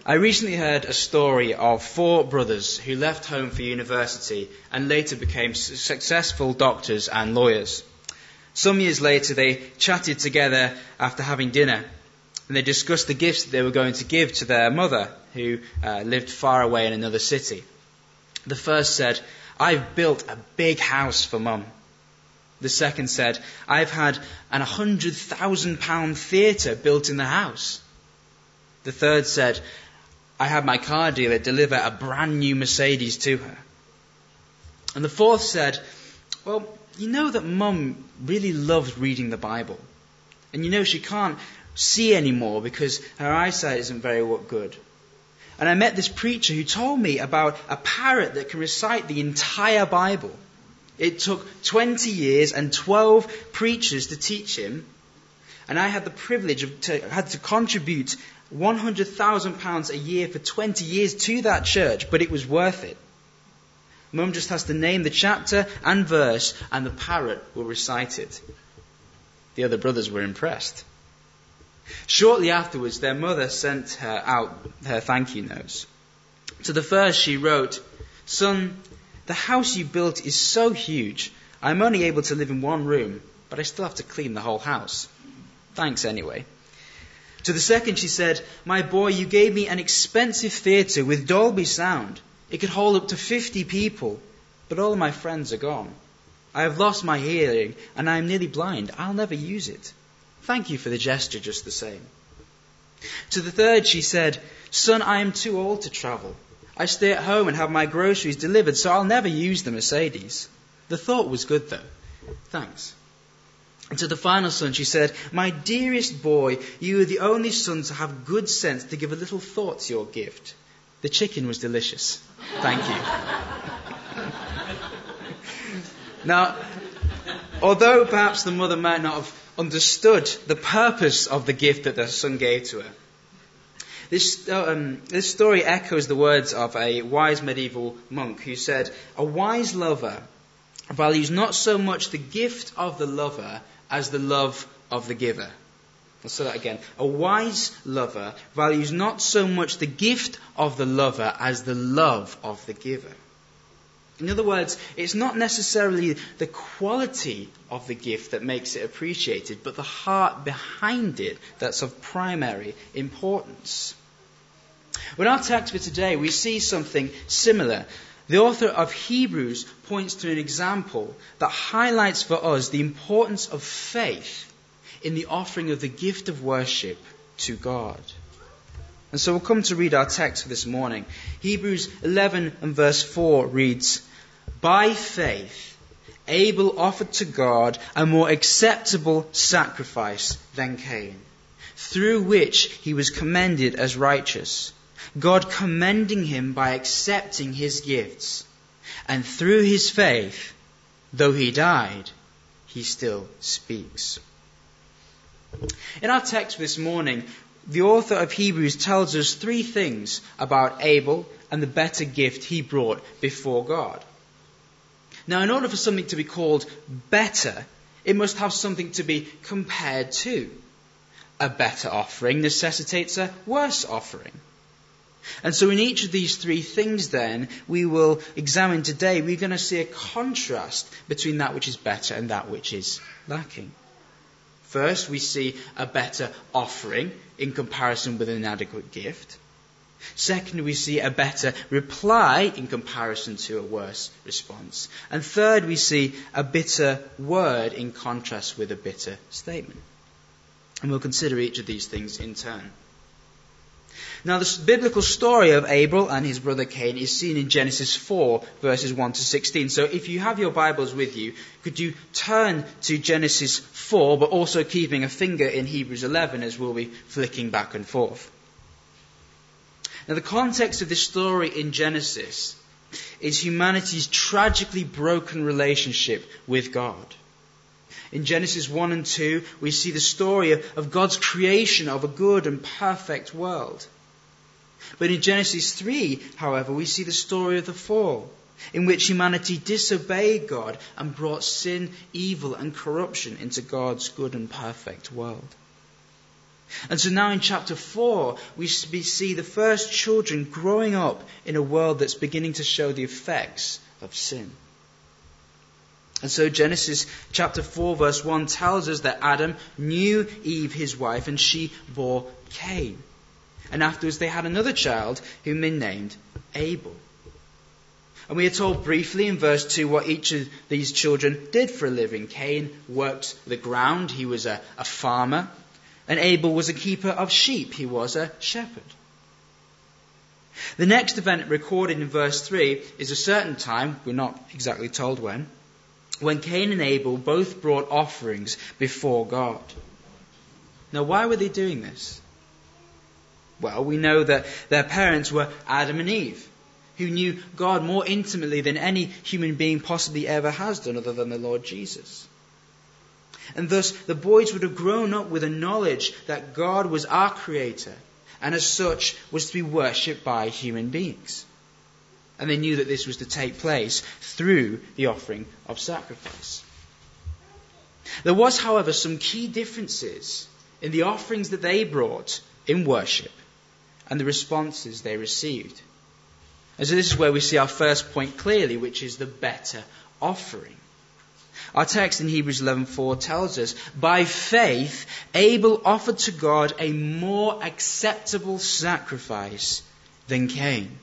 I recently heard a story of 4 brothers who left home for university and later became successful doctors and lawyers. Some years later, they chatted together after having dinner, and they discussed the gifts that they were going to give to their mother, who lived far away in another city. The first said, "I've built a big house for Mum." The second said, "I've had an £100,000 theatre built in the house." The third said, "I had my car dealer deliver a brand new Mercedes to her." And the fourth said, "Well, you know that Mum really loves reading the Bible. And you know she can't see anymore because her eyesight isn't very good. And I met this preacher who told me about a parrot that can recite the entire Bible. It took 20 years and 12 preachers to teach him. And I had the privilege had to contribute £100,000 a year for 20 years to that church, but it was worth it. Mum just has to name the chapter and verse, and the parrot will recite it." The other brothers were impressed. Shortly afterwards, their mother sent her out her thank you notes. To the first she wrote, "Son, the house you built is so huge, I'm only able to live in one room, but I still have to clean the whole house. Thanks anyway." To the second she said, "My boy, you gave me an expensive theatre with Dolby sound. It could hold up to 50 people, but all of my friends are gone. I have lost my hearing and I am nearly blind. I'll never use it. Thank you for the gesture just the same." To the third she said, "Son, I am too old to travel. I stay at home and have my groceries delivered, so I'll never use the Mercedes. The thought was good though. Thanks." And to the final son she said, "My dearest boy, you are the only son to have good sense to give a little thought to your gift. The chicken was delicious. Thank you." Now, although perhaps the mother might not have understood the purpose of the gift that the son gave to her, this story echoes the words of a wise medieval monk who said, "A wise lover values not so much the gift of the lover as the love of the giver." I'll say that again. A wise lover values not so much the gift of the lover as the love of the giver. In other words, it's not necessarily the quality of the gift that makes it appreciated, but the heart behind it that's of primary importance. In our text for today, we see something similar. The author of Hebrews points to an example that highlights for us the importance of faith in the offering of the gift of worship to God. And so we'll come to read our text for this morning. Hebrews 11 and verse 4 reads, "By faith, Abel offered to God a more acceptable sacrifice than Cain, through which he was commended as righteous, God commending him by accepting his gifts. And through his faith, though he died, he still speaks." In our text this morning, the author of Hebrews tells us 3 things about Abel and the better gift he brought before God. Now, in order for something to be called better, it must have something to be compared to. A better offering necessitates a worse offering. And so in each of these 3 things then, we will examine today, we're going to see a contrast between that which is better and that which is lacking. First, we see a better offering in comparison with an inadequate gift. Second, we see a better reply in comparison to a worse response. And third, we see a bitter word in contrast with a bitter statement. And we'll consider each of these things in turn. Now, the biblical story of Abel and his brother Cain is seen in Genesis 4, verses 1 to 16. So if you have your Bibles with you, could you turn to Genesis 4, but also keeping a finger in Hebrews 11 as we'll be flicking back and forth. Now, the context of this story in Genesis is humanity's tragically broken relationship with God. In Genesis 1 and 2, we see the story of God's creation of a good and perfect world. But in Genesis 3, however, we see the story of the fall, in which humanity disobeyed God and brought sin, evil and corruption into God's good and perfect world. And so now in chapter 4, we see the first children growing up in a world that's beginning to show the effects of sin. And so Genesis chapter 4 verse 1 tells us that Adam knew Eve his wife and she bore Cain. And afterwards they had another child whom they named Abel. And we are told briefly in verse 2 what each of these children did for a living. Cain worked the ground, he was a farmer. And Abel was a keeper of sheep, he was a shepherd. The next event recorded in verse 3 is a certain time, we're not exactly told when Cain and Abel both brought offerings before God. Now, why were they doing this? Well, we know that their parents were Adam and Eve, who knew God more intimately than any human being possibly ever has done other than the Lord Jesus. And thus, the boys would have grown up with a knowledge that God was our creator, and as such was to be worshipped by human beings. And they knew that this was to take place through the offering of sacrifice. There was, however, some key differences in the offerings that they brought in worship and the responses they received. And so this is where we see our first point clearly, which is the better offering. Our text in Hebrews 11:4 tells us, by faith, Abel offered to God a more acceptable sacrifice than Cain.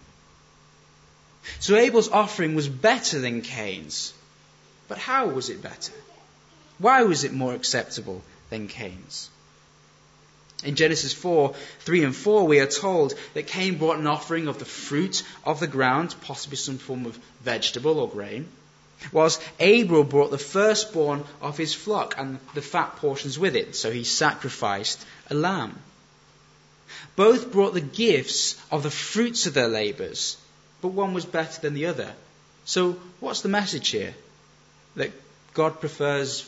So Abel's offering was better than Cain's. But how was it better? Why was it more acceptable than Cain's? In Genesis 4:3 and 4, we are told that Cain brought an offering of the fruit of the ground, possibly some form of vegetable or grain, whilst Abel brought the firstborn of his flock and the fat portions with it, so he sacrificed a lamb. Both brought the gifts of the fruits of their labours, but one was better than the other. So what's the message here? That God prefers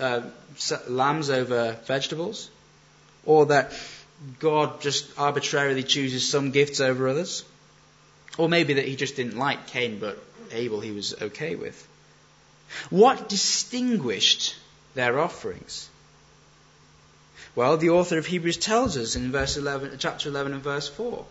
lambs over vegetables? Or that God just arbitrarily chooses some gifts over others? Or maybe that he just didn't like Cain, but Abel he was okay with. What distinguished their offerings? Well, the author of Hebrews tells us in chapter 11 and verse 4.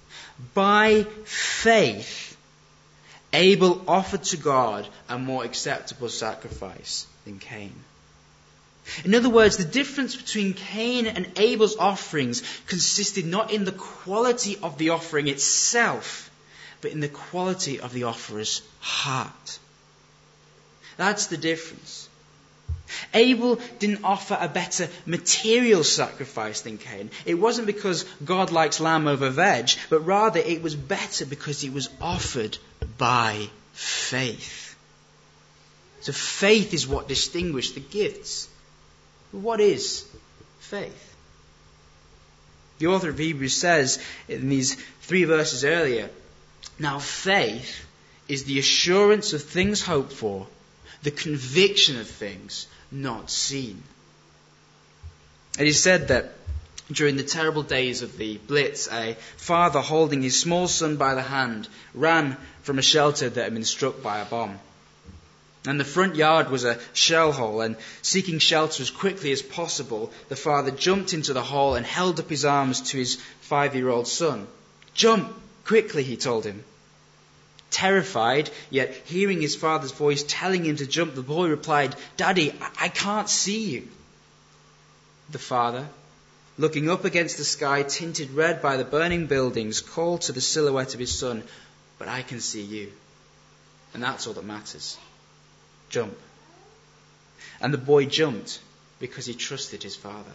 By faith, Abel offered to God a more acceptable sacrifice than Cain. In other words, the difference between Cain and Abel's offerings consisted not in the quality of the offering itself, but in the quality of the offerer's heart. That's the difference. Abel didn't offer a better material sacrifice than Cain. It wasn't because God likes lamb over veg, but rather it was better because it was offered by faith. So faith is what distinguished the gifts. What is faith? The author of Hebrews says in these 3 verses earlier, now faith is the assurance of things hoped for, the conviction of things not seen. It is said that during the terrible days of the Blitz, a father holding his small son by the hand ran from a shelter that had been struck by a bomb. And the front yard was a shell hole, and seeking shelter as quickly as possible, the father jumped into the hole and held up his arms to his 5-year-old son. Jump, quickly, he told him. Terrified, yet hearing his father's voice telling him to jump, the boy replied, Daddy, I can't see you. The father, looking up against the sky tinted red by the burning buildings, called to the silhouette of his son, but I can see you. And that's all that matters. Jump. And the boy jumped because he trusted his father.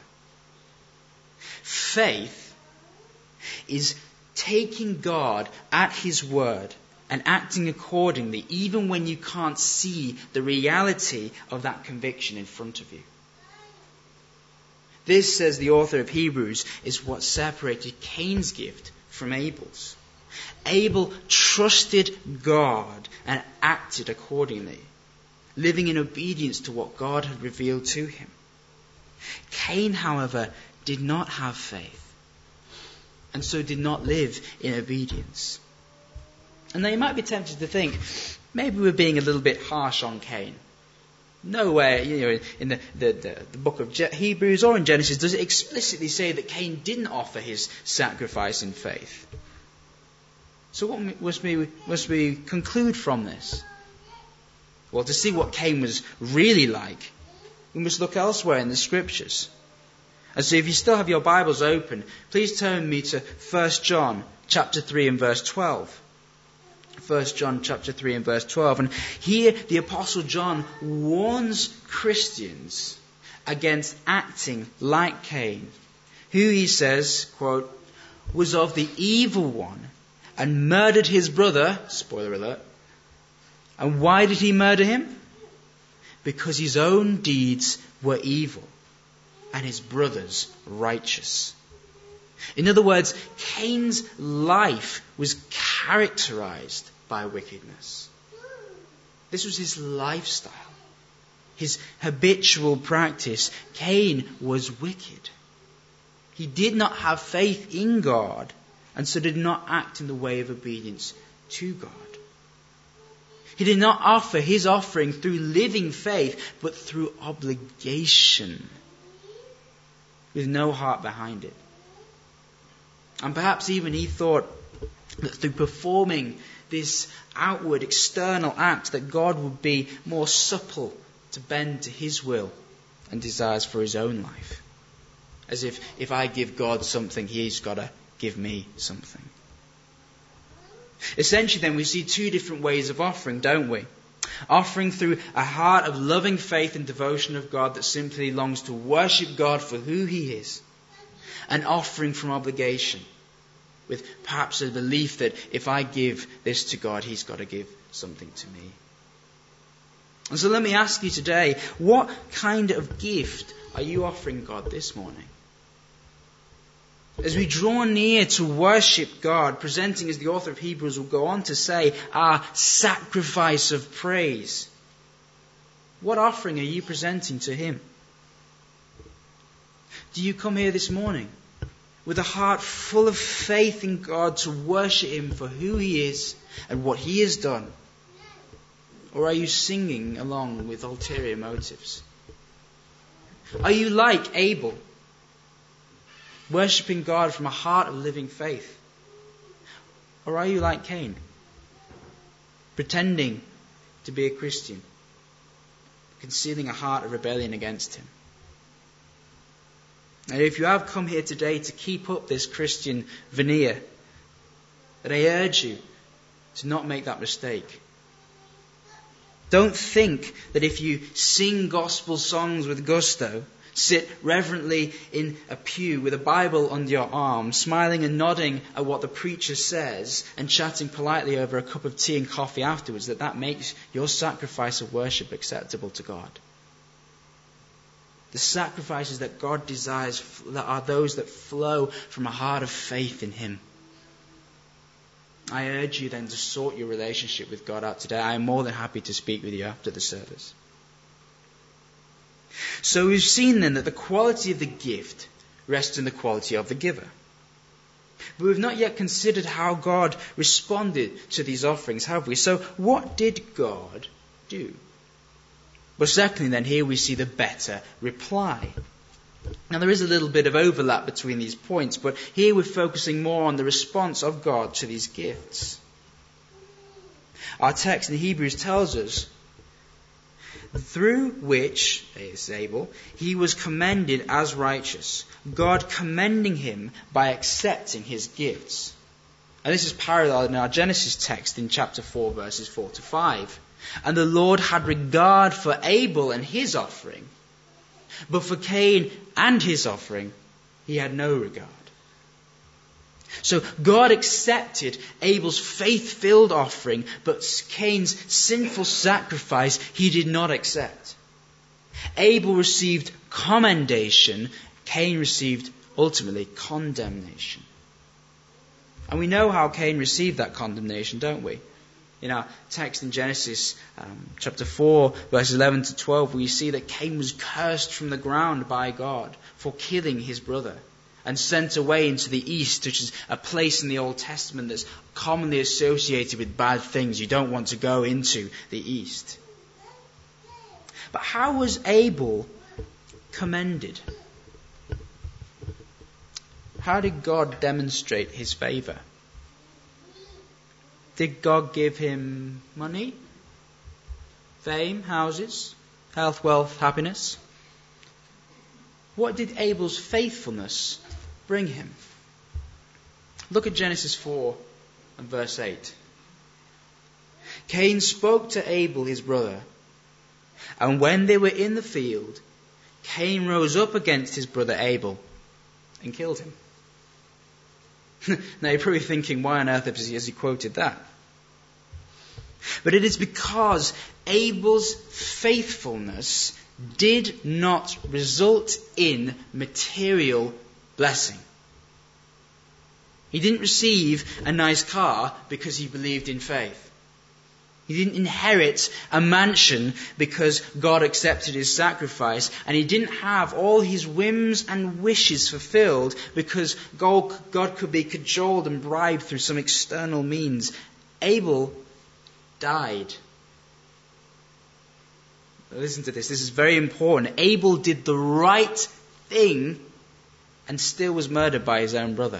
Faith is taking God at his word and acting accordingly, even when you can't see the reality of that conviction in front of you. This, says the author of Hebrews, is what separated Cain's gift from Abel's. Abel trusted God and acted accordingly, living in obedience to what God had revealed to him. Cain, however, did not have faith, and so did not live in obedience. And now you might be tempted to think, maybe we're being a little bit harsh on Cain. Nowhere, in the book of Hebrews or in Genesis does it explicitly say that Cain didn't offer his sacrifice in faith. So what must we conclude from this? Well, to see what Cain was really like, we must look elsewhere in the Scriptures. And so if you still have your Bibles open, please turn me to 1 John chapter 3 and verse 12. 1 John chapter 3 and verse 12. And here the Apostle John warns Christians against acting like Cain, who, he says, quote, was of the evil one and murdered his brother. Spoiler alert. And why did he murder him? Because his own deeds were evil and his brother's righteous. In other words, Cain's life was characterized by wickedness. This was his lifestyle, his habitual practice. Cain was wicked. He did not have faith in God, and so did not act in the way of obedience to God. He did not offer his offering through living faith, but through obligation, with no heart behind it. And perhaps even he thought that through performing this outward, external act, that God would be more supple to bend to his will and desires for his own life. As if I give God something, he's got to give me something. Essentially then we see two different ways of offering, don't we? Offering through a heart of loving faith and devotion of God that simply longs to worship God for who he is. And offering from obligation, with perhaps a belief that if I give this to God, he's got to give something to me. And so let me ask you today, what kind of gift are you offering God this morning? As we draw near to worship God, presenting, as the author of Hebrews will go on to say, our sacrifice of praise. What offering are you presenting to him? Do you come here this morning with a heart full of faith in God to worship him for who he is and what he has done? Or are you singing along with ulterior motives? Are you like Abel, worshipping God from a heart of living faith? Or are you like Cain, pretending to be a Christian, concealing a heart of rebellion against him? And if you have come here today to keep up this Christian veneer, then I urge you to not make that mistake. Don't think that if you sing gospel songs with gusto, sit reverently in a pew with a Bible under your arm, smiling and nodding at what the preacher says and chatting politely over a cup of tea and coffee afterwards, that makes your sacrifice of worship acceptable to God. The sacrifices that God desires are those that flow from a heart of faith in him. I urge you then to sort your relationship with God out today. I am more than happy to speak with you after the service. So we've seen then that the quality of the gift rests in the quality of the giver. But we've not yet considered how God responded to these offerings, have we? So what did God do? Well, secondly then, here we see the better reply. Now there is a little bit of overlap between these points, but here we're focusing more on the response of God to these gifts. Our text in Hebrews tells us, through which, is Abel, he was commended as righteous, God commending him by accepting his gifts. And this is paralleled in our Genesis text in chapter 4, verses 4 to 5. And the Lord had regard for Abel and his offering, but for Cain and his offering, he had no regard. So God accepted Abel's faith-filled offering, but Cain's sinful sacrifice he did not accept. Abel received commendation, Cain received ultimately condemnation. And we know how Cain received that condemnation, don't we? In our text in Genesis chapter 4, verses 11 to 12, we see that Cain was cursed from the ground by God for killing his brother and sent away into the east, which is a place in the Old Testament that's commonly associated with bad things. You don't want to go into the east. But how was Abel commended? How did God demonstrate his favour? Did God give him money, fame, houses, health, wealth, happiness? What did Abel's faithfulness bring him? Look at Genesis 4 and verse 8. Cain spoke to Abel his brother, and when they were in the field, Cain rose up against his brother Abel and killed him. Now you're probably thinking, why on earth has he quoted that? But it is because Abel's faithfulness did not result in material blessing. He didn't receive a nice car because he believed in faith. He didn't inherit a mansion because God accepted his sacrifice. And he didn't have all his whims and wishes fulfilled because God could be cajoled and bribed through some external means. Abel died. Listen to this. This is very important. Abel did the right thing and still was murdered by his own brother.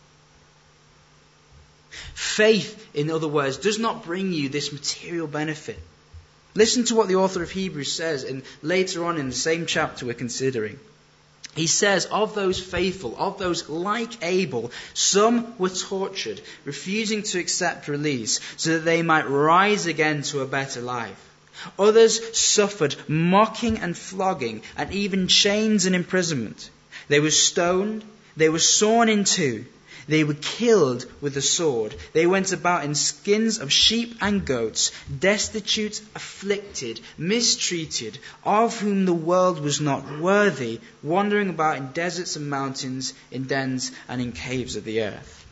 Faith, in other words, does not bring you this material benefit. Listen to what the author of Hebrews says later on in the same chapter we're considering. He says, of those faithful, of those like Abel, some were tortured, refusing to accept release, so that they might rise again to a better life. Others suffered mocking and flogging, and even chains and imprisonment. They were stoned, they were sawn in two, they were killed with the sword. They went about in skins of sheep and goats, destitute, afflicted, mistreated, of whom the world was not worthy, wandering about in deserts and mountains, in dens and in caves of the earth.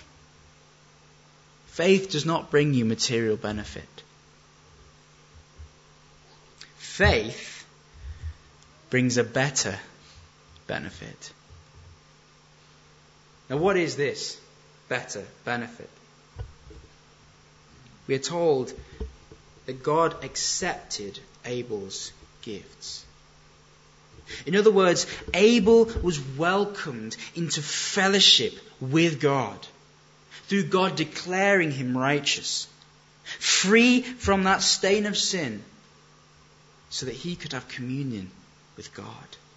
Faith does not bring you material benefit. Faith brings a better benefit. Now, what is this better benefit? We are told that God accepted Abel's gifts. In other words, Abel was welcomed into fellowship with God through God declaring him righteous, free from that stain of sin, so that he could have communion with God.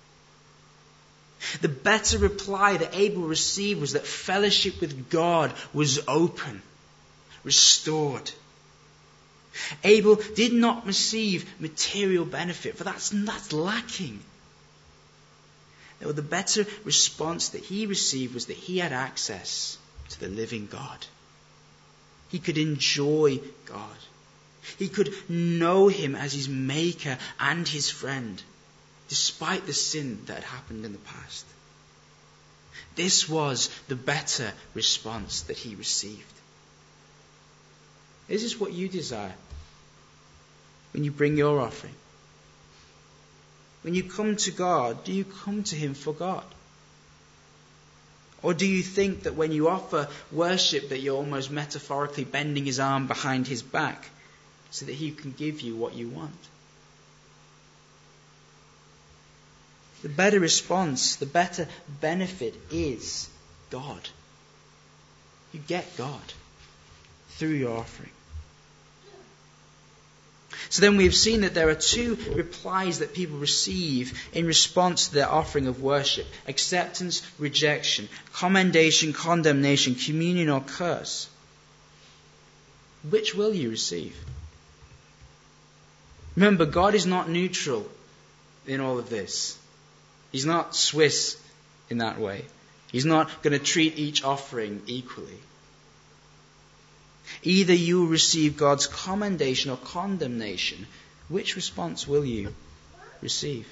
The better reply that Abel received was that fellowship with God was open, restored. Abel did not receive material benefit, for that's lacking. No, the better response that he received was that he had access to the living God. He could enjoy God. He could know him as his maker and his friend, despite the sin that had happened in the past. This was the better response that he received. Is this what you desire when you bring your offering? When you come to God, do you come to him for God? Or do you think that when you offer worship that you're almost metaphorically bending his arm behind his back so that he can give you what you want? The better response, the better benefit is God. You get God through your offering. So then we've seen that there are two replies that people receive in response to their offering of worship: acceptance, rejection, commendation, condemnation, communion, or curse. Which will you receive? Remember, God is not neutral in all of this. He's not Swiss in that way. He's not going to treat each offering equally. Either you will receive God's commendation or condemnation. Which response will you receive?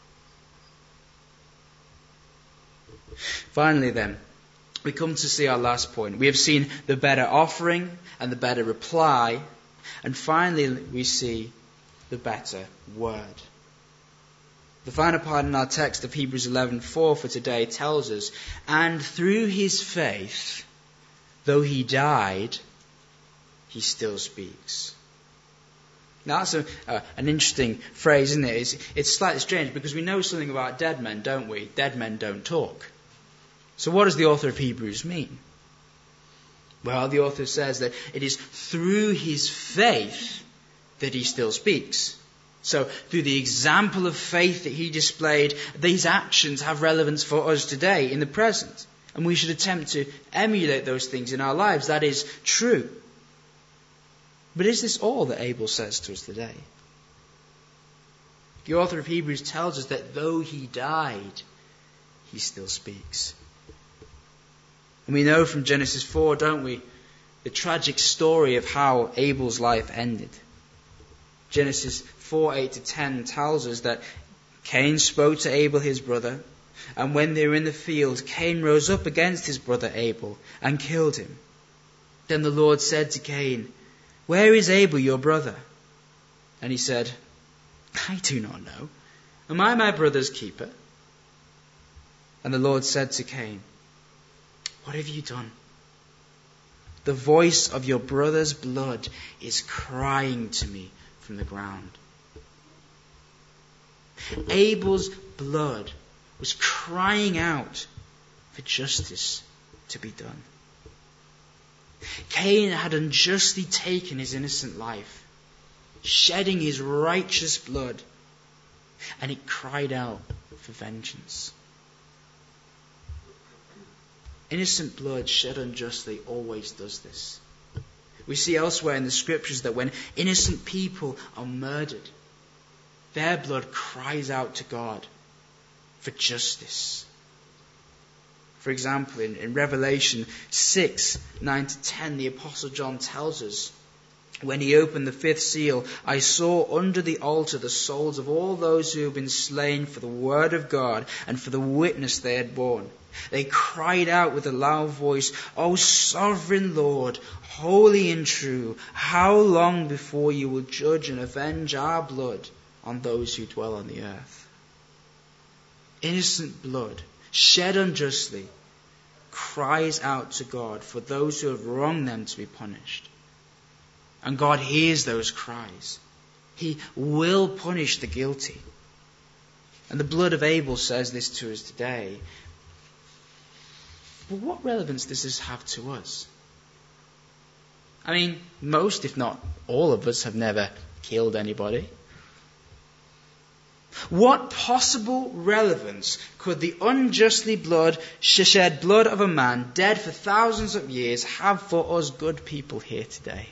Finally then, we come to see our last point. We have seen the better offering and the better reply. And finally we see the better word. The final part in our text of Hebrews 11:4 for today tells us, and through his faith, though he died, he still speaks. Now that's an interesting phrase, isn't it? It's slightly strange because we know something about dead men, don't we? Dead men don't talk. So what does the author of Hebrews mean? Well, the author says that it is through his faith that he still speaks. So through the example of faith that he displayed, these actions have relevance for us today in the present. And we should attempt to emulate those things in our lives. That is true. But is this all that Abel says to us today? The author of Hebrews tells us that though he died, he still speaks. And we know from Genesis 4, don't we, the tragic story of how Abel's life ended. Genesis 4:8-10 tells us that Cain spoke to Abel his brother, and when they were in the field, Cain rose up against his brother Abel and killed him. Then the Lord said to Cain, "Where is Abel your brother?" And he said, "I do not know. Am I my brother's keeper?" And the Lord said to Cain, "What have you done? The voice of your brother's blood is crying to me from the ground." Abel's blood was crying out for justice to be done. Cain had unjustly taken his innocent life, shedding his righteous blood, and it cried out for vengeance. Innocent blood shed unjustly always does this. We see elsewhere in the scriptures that when innocent people are murdered, their blood cries out to God for justice. For example, in Revelation 6:9-10, the Apostle John tells us, "When he opened the fifth seal, I saw under the altar the souls of all those who have been slain for the word of God and for the witness they had borne. They cried out with a loud voice, 'O sovereign Lord, holy and true, how long before you will judge and avenge our blood on those who dwell on the earth?'" Innocent blood, shed unjustly, cries out to God for those who have wronged them to be punished. And God hears those cries. He will punish the guilty. And the blood of Abel says this to us today. But what relevance does this have to us? I mean, most, if not all of us, have never killed anybody. What possible relevance could the unjustly shed blood of a man dead for thousands of years have for us good people here today?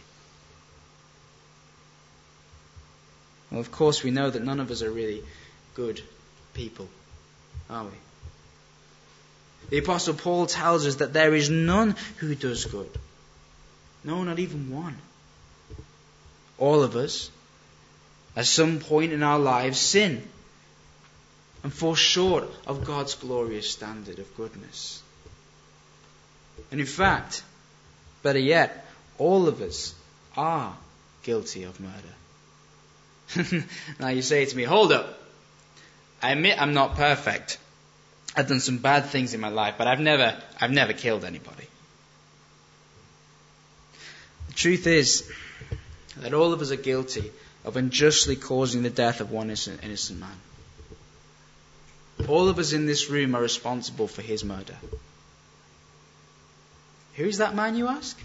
Well, of course, we know that none of us are really good people, are we? The Apostle Paul tells us that there is none who does good. No, not even one. All of us, at some point in our lives, sin and fall short of God's glorious standard of goodness. And in fact, better yet, all of us are guilty of murder. Now you say to me, hold up. I admit I'm not perfect. I've done some bad things in my life, but I've never killed anybody. The truth is that all of us are guilty of unjustly causing the death of one innocent man. All of us in this room are responsible for his murder. Who is that man, you ask?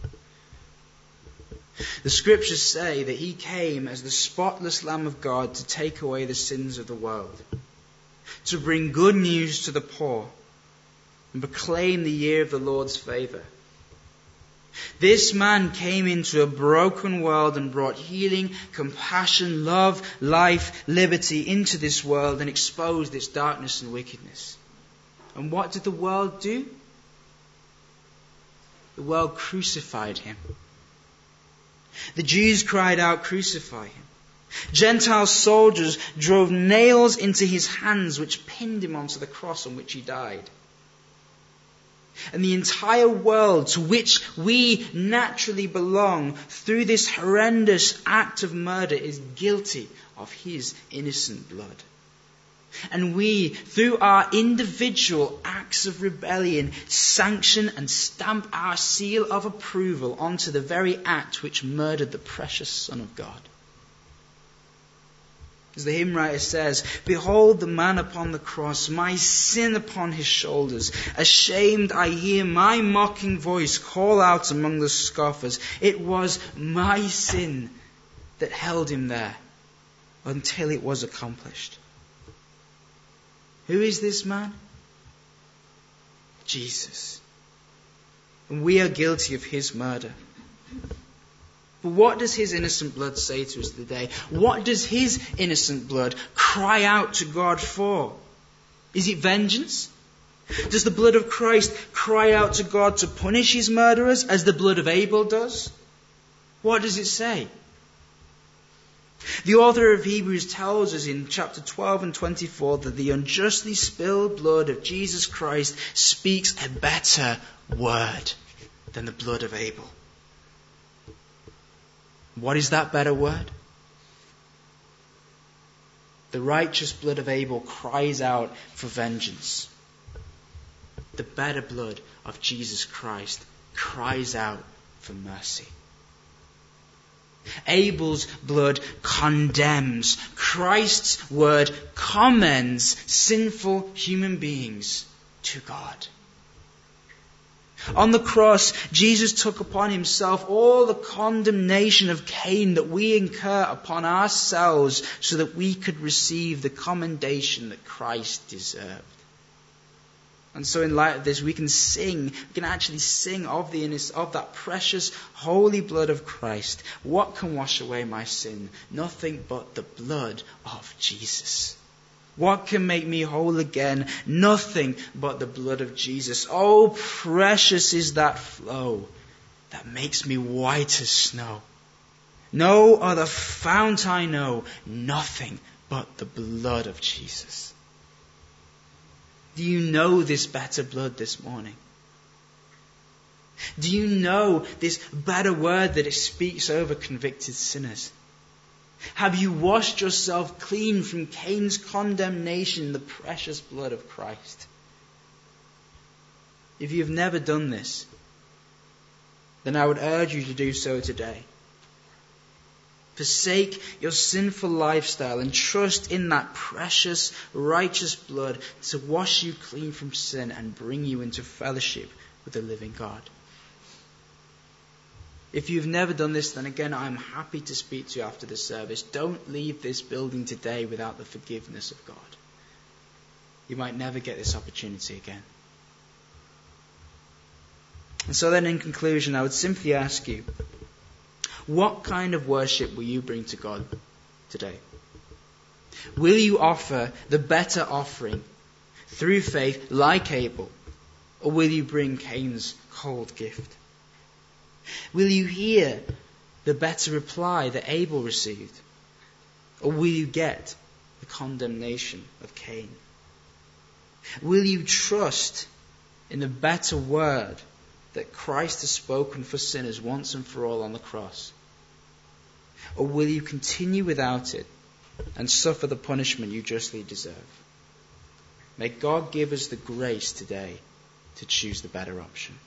The scriptures say that he came as the spotless Lamb of God to take away the sins of the world, to bring good news to the poor, and proclaim the year of the Lord's favour. This man came into a broken world and brought healing, compassion, love, life, liberty into this world and exposed its darkness and wickedness. And what did the world do? The world crucified him. The Jews cried out, "Crucify him." Gentile soldiers drove nails into his hands, which pinned him onto the cross on which he died. And the entire world to which we naturally belong through this horrendous act of murder is guilty of his innocent blood. And we, through our individual acts of rebellion, sanction and stamp our seal of approval onto the very act which murdered the precious Son of God. As the hymn writer says, behold the man upon the cross, my sin upon his shoulders. Ashamed I hear my mocking voice call out among the scoffers. It was my sin that held him there until it was accomplished. Who is this man? Jesus. And we are guilty of his murder. But what does his innocent blood say to us today? What does his innocent blood cry out to God for? Is it vengeance? Does the blood of Christ cry out to God to punish his murderers as the blood of Abel does? What does it say? The author of Hebrews tells us in chapter 12 and 24 that the unjustly spilled blood of Jesus Christ speaks a better word than the blood of Abel. What is that better word? The righteous blood of Abel cries out for vengeance. The better blood of Jesus Christ cries out for mercy. Abel's blood condemns. Christ's word commends sinful human beings to God. On the cross, Jesus took upon himself all the condemnation of Cain that we incur upon ourselves so that we could receive the commendation that Christ deserved. And so in light of this, we can actually sing of that precious holy blood of Christ. What can wash away my sin? Nothing but the blood of Jesus. What can make me whole again? Nothing but the blood of Jesus. Oh, precious is that flow that makes me white as snow. No other fount I know, nothing but the blood of Jesus. Do you know this better blood this morning? Do you know this better word that it speaks over convicted sinners? Have you washed yourself clean from Cain's condemnation in the precious blood of Christ? If you have never done this, then I would urge you to do so today. Forsake your sinful lifestyle and trust in that precious, righteous blood to wash you clean from sin and bring you into fellowship with the living God. If you've never done this, then again, I'm happy to speak to you after the service. Don't leave this building today without the forgiveness of God. You might never get this opportunity again. And so then in conclusion, I would simply ask you, what kind of worship will you bring to God today? Will you offer the better offering through faith like Abel? Or will you bring Cain's cold gift? Will you hear the better reply that Abel received? Or will you get the condemnation of Cain? Will you trust in the better word that Christ has spoken for sinners once and for all on the cross? Or will you continue without it and suffer the punishment you justly deserve? May God give us the grace today to choose the better option.